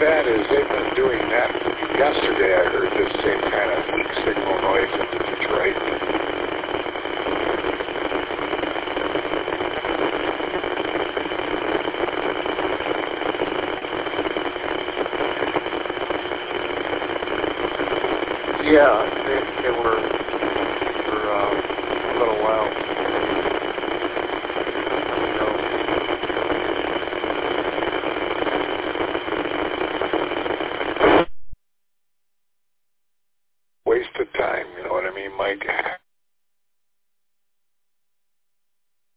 bad is they've been doing that. Yesterday I heard this same kind of weak signal noise in Detroit. Yeah, they were for a little while. Wasted time, you know what I mean, Mike?